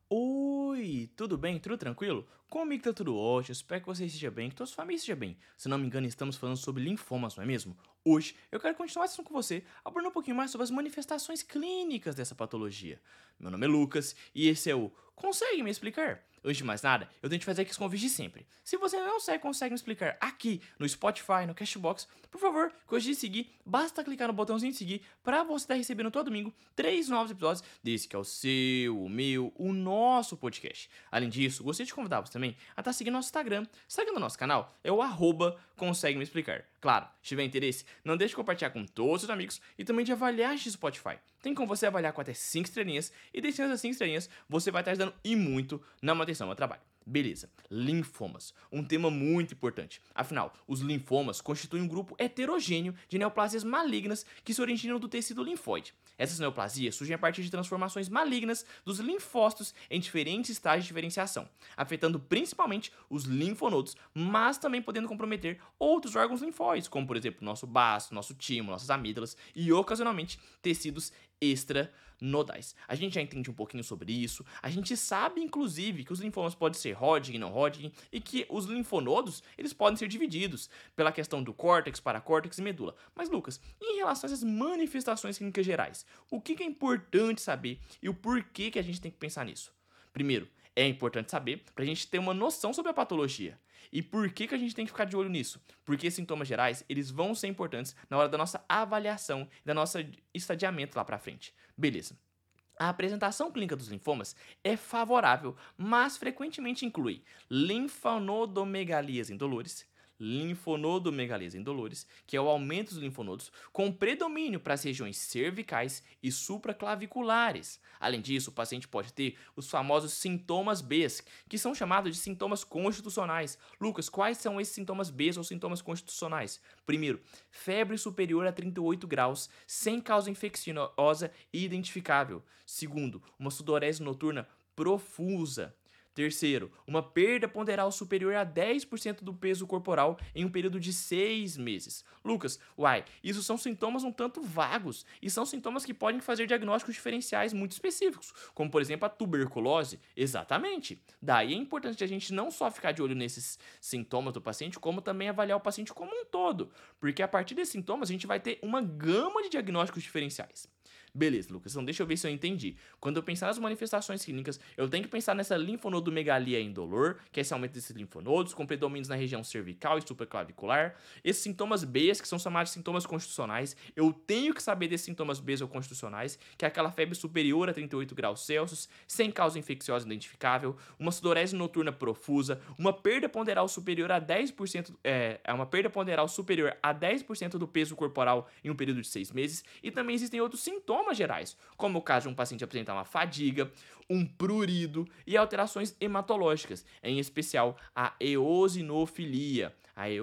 Oi, tudo bem? Tudo tranquilo? Comigo tá tudo ótimo, espero que você esteja bem, que toda sua família esteja bem. Se não me engano, estamos falando sobre linfomas, não é mesmo? Hoje eu quero continuar esse assunto com você, abordando um pouquinho mais sobre as manifestações clínicas dessa patologia. Meu nome é Lucas e esse é o Consegue Me Explicar? Antes de mais nada, eu tenho que fazer aqui os convites de sempre. Se você não consegue me explicar aqui no Spotify, no Cashbox, por favor, goste de seguir, basta clicar no botãozinho de seguir para você estar recebendo todo domingo 3 novos episódios desse que é o seu, o meu, o nosso podcast. Além disso, gostaria de convidar você também a estar seguindo nosso Instagram. Seguindo o nosso canal é o Consegue Me Explicar. Claro, se tiver interesse, não deixe de compartilhar com todos os amigos e também de avaliar este Spotify. Tem como você avaliar com até 5 estrelinhas e deixando essas 5 estrelinhas, você vai estar ajudando e muito na manutenção do trabalho. Beleza, linfomas, um tema muito importante. Afinal, os linfomas constituem um grupo heterogêneo de neoplasias malignas que se originam do tecido linfóide. Essas neoplasias surgem a partir de transformações malignas dos linfócitos em diferentes estágios de diferenciação, afetando principalmente os linfonodos, mas também podendo comprometer outros órgãos linfóides, como por exemplo nosso baço, nosso timo, nossas amígdalas e ocasionalmente tecidos extranodais. A gente já entende um pouquinho sobre isso, a gente sabe inclusive que os linfomas podem ser Hodgkin e não Hodgkin e que os linfonodos eles podem ser divididos pela questão do córtex, paracórtex e medula. Mas Lucas, em relação a essas manifestações clínicas gerais, o que é importante saber e o porquê que a gente tem que pensar nisso? Primeiro, é importante saber para a gente ter uma noção sobre a patologia. E por que a gente tem que ficar de olho nisso? Porque sintomas gerais, eles vão ser importantes na hora da nossa avaliação e da nossa estadiamento lá pra frente. Beleza. A apresentação clínica dos linfomas é favorável, mas frequentemente inclui linfonodomegalias indolores, linfonodomegalias indolores, que é o aumento dos linfonodos, com predomínio para as regiões cervicais e supraclaviculares. Além disso, o paciente pode ter os famosos sintomas B, que são chamados de sintomas constitucionais. Lucas, quais são esses sintomas B ou sintomas constitucionais? Primeiro, febre superior a 38 graus, sem causa infecciosa identificável. Segundo, uma sudorese noturna profusa. Terceiro, uma perda ponderal superior a 10% do peso corporal em um período de 6 meses. Lucas, isso são sintomas um tanto vagos e são sintomas que podem fazer diagnósticos diferenciais muito específicos, como por exemplo a tuberculose. Exatamente. Daí é importante a gente não só ficar de olho nesses sintomas do paciente, como também avaliar o paciente como um todo, porque a partir desses sintomas a gente vai ter uma gama de diagnósticos diferenciais. Beleza, Lucas, então deixa eu ver se eu entendi. Quando eu pensar nas manifestações clínicas, eu tenho que pensar nessa linfonodomegalia indolor, que é esse aumento desses linfonodos, com predomínios na região cervical e supraclavicular. Esses sintomas B, que são chamados de sintomas constitucionais, eu tenho que saber desses sintomas B ou constitucionais, que é aquela febre superior a 38 graus Celsius, sem causa infecciosa identificável, uma sudorese noturna profusa, uma perda ponderal superior a 10%, uma perda ponderal superior a 10% do peso corporal em um período de 6 meses, e também existem outros sintomas gerais, como o caso de um paciente apresentar uma fadiga, um prurido e alterações hematológicas, em especial a eosinofilia.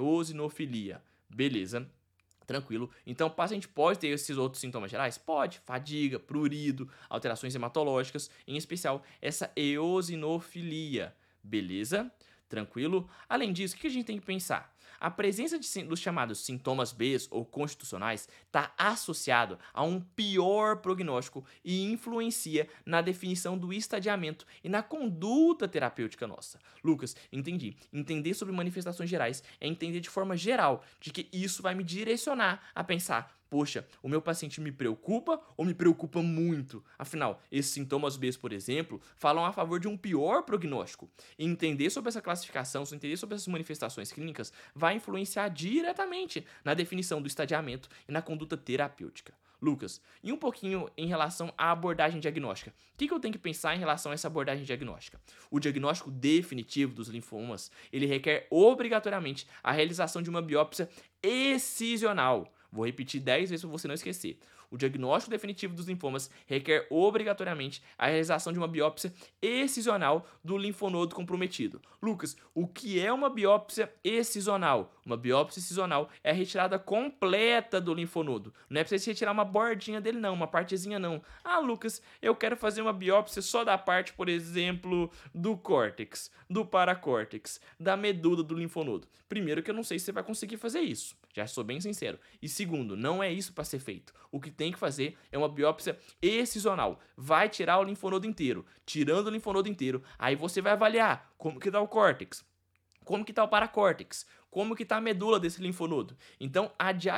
Beleza? Tranquilo. Então, o paciente pode ter esses outros sintomas gerais? Pode. Fadiga, prurido, alterações hematológicas, em especial essa eosinofilia. Beleza? Tranquilo? Além disso, o que a gente tem que pensar? A presença dos chamados sintomas B ou constitucionais está associado a um pior prognóstico e influencia na definição do estadiamento e na conduta terapêutica nossa. Lucas, entendi. Entender sobre manifestações gerais é entender de forma geral de que isso vai me direcionar a pensar: poxa, o meu paciente me preocupa ou me preocupa muito? Afinal, esses sintomas B, por exemplo, falam a favor de um pior prognóstico. E entender sobre essa classificação, entender sobre essas manifestações clínicas, vai influenciar diretamente na definição do estadiamento e na conduta terapêutica. Lucas, e um pouquinho em relação à abordagem diagnóstica. O que eu tenho que pensar em relação a essa abordagem diagnóstica? O diagnóstico definitivo dos linfomas, ele requer obrigatoriamente a realização de uma biópsia excisional. Vou repetir 10 vezes para você não esquecer. O diagnóstico definitivo dos linfomas requer obrigatoriamente a realização de uma biópsia excisional do linfonodo comprometido. Lucas, o que é uma biópsia excisional? Uma biópsia excisional é a retirada completa do linfonodo. Não é para você retirar uma bordinha dele não, uma partezinha não. Ah, Lucas, eu quero fazer uma biópsia só da parte, por exemplo, do córtex, do paracórtex, da medula do linfonodo. Primeiro que eu não sei se você vai conseguir fazer isso. Já sou bem sincero. E segundo, não é isso para ser feito. O que tem que fazer é uma biópsia excisional. Vai tirar o linfonodo inteiro. Tirando o linfonodo inteiro, aí você vai avaliar como que tá o córtex, como que tá o paracórtex, como que tá a medula desse linfonodo. Então,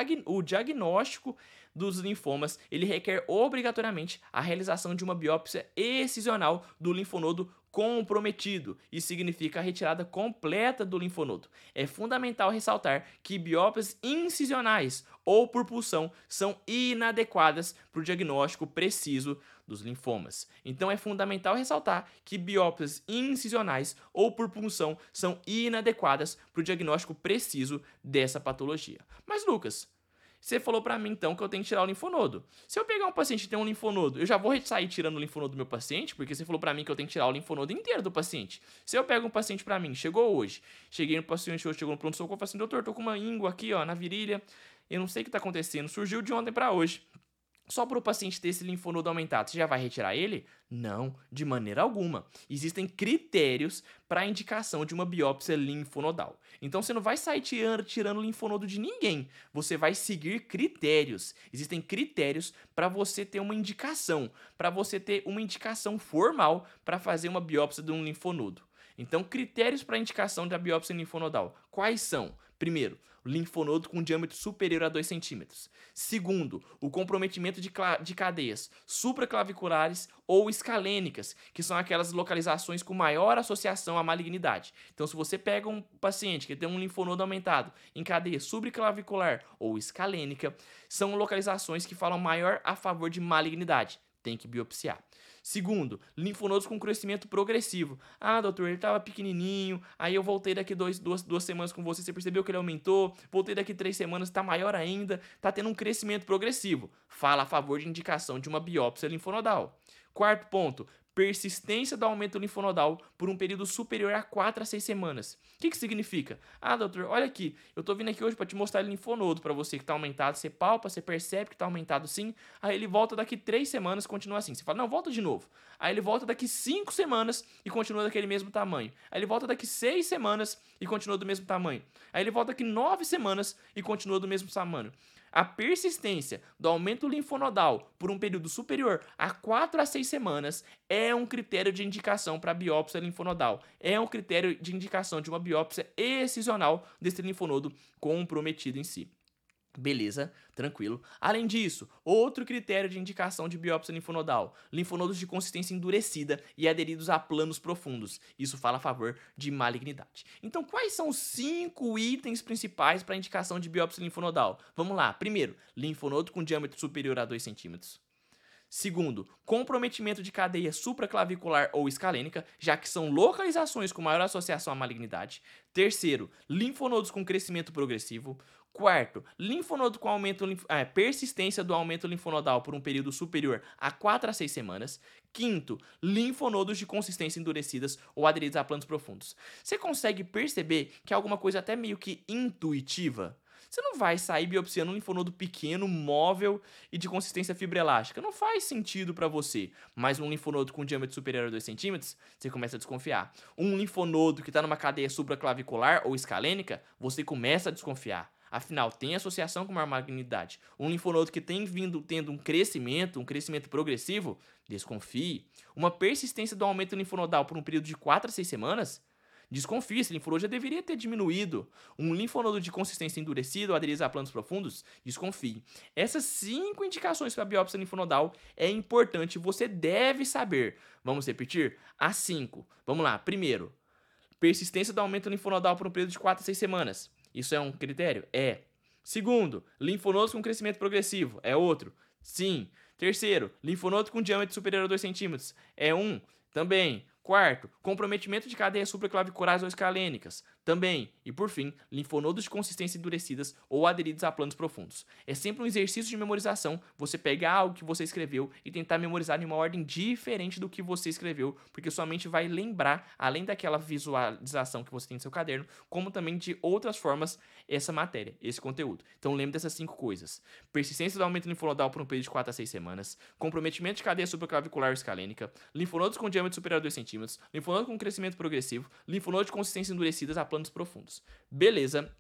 o diagnóstico dos linfomas, ele requer obrigatoriamente a realização de uma biópsia excisional do linfonodo comprometido. Isso significa a retirada completa do linfonodo. É fundamental ressaltar que biópsias incisionais ou por punção são inadequadas para o diagnóstico preciso dos linfomas. Então é fundamental ressaltar que biópsias incisionais ou por punção são inadequadas para o diagnóstico preciso dessa patologia. Mas Lucas, você falou pra mim então que eu tenho que tirar o linfonodo. Se eu pegar um paciente que tem um linfonodo, eu já vou sair tirando o linfonodo do meu paciente, porque você falou pra mim que eu tenho que tirar o linfonodo inteiro do paciente. Se eu pego um paciente pra mim, chegou hoje, cheguei no paciente hoje, chegou no pronto-socorro, eu falo assim, doutor, tô com uma íngua aqui, ó, na virilha, eu não sei o que tá acontecendo, surgiu de ontem pra hoje. Só para o paciente ter esse linfonodo aumentado, você já vai retirar ele? Não, de maneira alguma. Existem critérios para a indicação de uma biópsia linfonodal. Então você não vai sair tirando o linfonodo de ninguém. Você vai seguir critérios. Existem critérios para você ter uma indicação, para você ter uma indicação formal para fazer uma biópsia de um linfonodo. Então, critérios para a indicação da biópsia linfonodal. Quais são? Primeiro, linfonodo com diâmetro superior a 2 centímetros. Segundo, o comprometimento de cadeias supraclaviculares ou escalênicas, que são aquelas localizações com maior associação à malignidade. Então, se você pega um paciente que tem um linfonodo aumentado em cadeia supraclavicular ou escalênica, são localizações que falam maior a favor de malignidade. Tem que biopsiar. Segundo, linfonodos com crescimento progressivo. Ah, doutor, ele estava pequenininho, aí eu voltei daqui duas semanas com você percebeu que ele aumentou, voltei daqui 3 semanas, está maior ainda, está tendo um crescimento progressivo. Fala a favor de indicação de uma biópsia linfonodal. Quarto ponto, persistência do aumento linfonodal por um período superior a 4 a 6 semanas. O que significa? Ah, doutor, olha aqui, eu tô vindo aqui hoje para te mostrar o linfonodo para você que tá aumentado, você palpa, você percebe que tá aumentado sim, aí ele volta daqui 3 semanas e continua assim. Você fala, não, volta de novo. Aí ele volta daqui 5 semanas e continua daquele mesmo tamanho. Aí ele volta daqui 6 semanas e continua do mesmo tamanho. Aí ele volta daqui 9 semanas e continua do mesmo tamanho. A persistência do aumento linfonodal por um período superior a 4 a 6 semanas é um critério de indicação para biópsia linfonodal. É um critério de indicação de uma biópsia excisional desse linfonodo comprometido em si. Beleza, tranquilo. Além disso, outro critério de indicação de biópsia linfonodal: linfonodos de consistência endurecida e aderidos a planos profundos. Isso fala a favor de malignidade. Então, quais são os 5 itens principais para indicação de biópsia linfonodal? Vamos lá. Primeiro, linfonodo com diâmetro superior a 2 centímetros. Segundo, comprometimento de cadeia supraclavicular ou escalênica, já que são localizações com maior associação à malignidade. Terceiro, linfonodos com crescimento progressivo. Quarto, linfonodo com persistência do aumento linfonodal por um período superior a 4 a 6 semanas. Quinto, linfonodos de consistência endurecidas ou aderidos a planos profundos. Você consegue perceber que é alguma coisa até meio que intuitiva? Você não vai sair biopsiando um linfonodo pequeno, móvel e de consistência fibroelástica. Não faz sentido para você. Mas um linfonodo com diâmetro superior a 2 centímetros, você começa a desconfiar. Um linfonodo que está numa cadeia supraclavicular ou escalênica, você começa a desconfiar. Afinal, tem associação com maior malignidade. Um linfonodo que tem vindo tendo um crescimento progressivo, desconfie. Uma persistência do aumento linfonodal por um período de 4 a 6 semanas, desconfie, esse linfonodo já deveria ter diminuído. Um linfonodo de consistência endurecida ou aderido a planos profundos, desconfie. Essas 5 indicações para a biópsia linfonodal é importante, você deve saber. Vamos repetir? As 5. Vamos lá. Primeiro, persistência do aumento linfonodal por um período de 4 a 6 semanas. Isso é um critério? É. Segundo, linfonodos com crescimento progressivo. É outro? Sim. Terceiro, linfonodo com diâmetro superior a 2 centímetros. É um? Também. Quarto, comprometimento de cadeias supraclaviculares ou escalênicas. Também. E por fim, linfonodos de consistência endurecidas ou aderidos a planos profundos. É sempre um exercício de memorização você pegar algo que você escreveu e tentar memorizar em uma ordem diferente do que você escreveu, porque sua mente vai lembrar, além daquela visualização que você tem no seu caderno, como também de outras formas essa matéria, esse conteúdo. Então lembre dessas 5 coisas. Persistência do aumento linfonodal por um período de 4 a 6 semanas, comprometimento de cadeia supraclavicular ou escalênica, linfonodos com diâmetro superior a 2 centímetros, linfonodo com crescimento progressivo, linfonodo de consistência endurecidas a planos profundos. Beleza?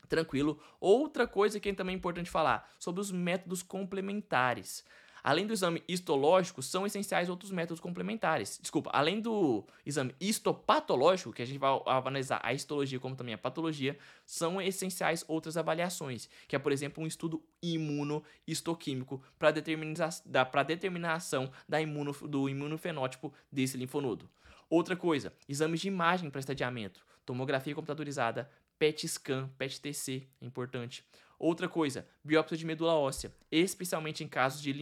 Tranquilo. Outra coisa que é também importante falar sobre os métodos complementares. Além do exame histológico, são essenciais outros métodos complementares. Desculpa, além do exame histopatológico, que a gente vai analisar a histologia como também a patologia, são essenciais outras avaliações, que é, por exemplo, um estudo imunohistoquímico para determinação do imunofenótipo desse linfonodo. Outra coisa, exames de imagem para estadiamento, tomografia computadorizada, PET scan, PET TC, é importante. Outra coisa, biópsia de medula óssea, especialmente em casos de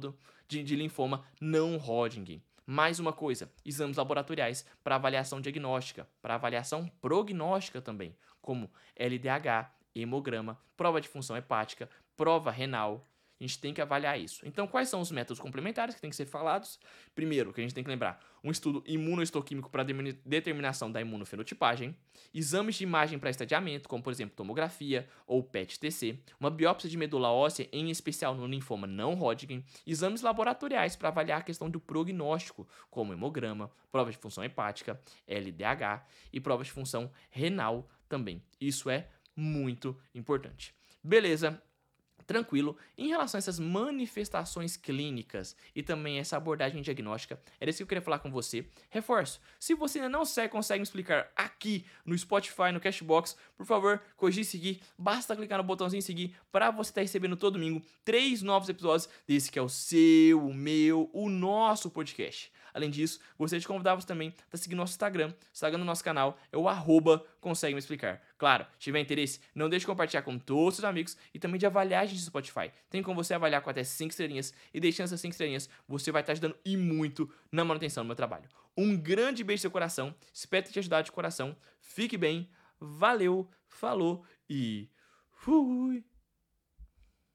linfoma não Hodgkin. Mais uma coisa, exames laboratoriais para avaliação diagnóstica, para avaliação prognóstica também, como LDH, hemograma, prova de função hepática, prova renal. A gente tem que avaliar isso. Então, quais são os métodos complementares que têm que ser falados? Primeiro, que a gente tem que lembrar, um estudo imunohistoquímico para determinação da imunofenotipagem, exames de imagem para estadiamento, como por exemplo tomografia ou PET-TC, uma biópsia de medula óssea, em especial no linfoma não Hodgkin, exames laboratoriais para avaliar a questão do prognóstico, como hemograma, prova de função hepática, LDH e prova de função renal também. Isso é muito importante. Beleza? Tranquilo. Em relação a essas manifestações clínicas e também essa abordagem diagnóstica, era isso que eu queria falar com você. Reforço, se você ainda não consegue me explicar aqui no Spotify, no Cashbox, por favor, cogite seguir, basta clicar no botãozinho seguir para você estar recebendo todo domingo 3 novos episódios desse que é o seu, o meu, o nosso podcast. Além disso, gostaria de convidar você também a seguir nosso Instagram. O Instagram do nosso canal é o @consegue me explicar. Claro, se tiver interesse, não deixe de compartilhar com todos os seus amigos e também de avaliar a gente no Spotify. Tem como você avaliar com até 5 estrelinhas e deixando essas 5 estrelinhas, você vai estar ajudando e muito na manutenção do meu trabalho. Um grande beijo no seu coração, espero te ajudar de coração. Fique bem, valeu, falou e fui!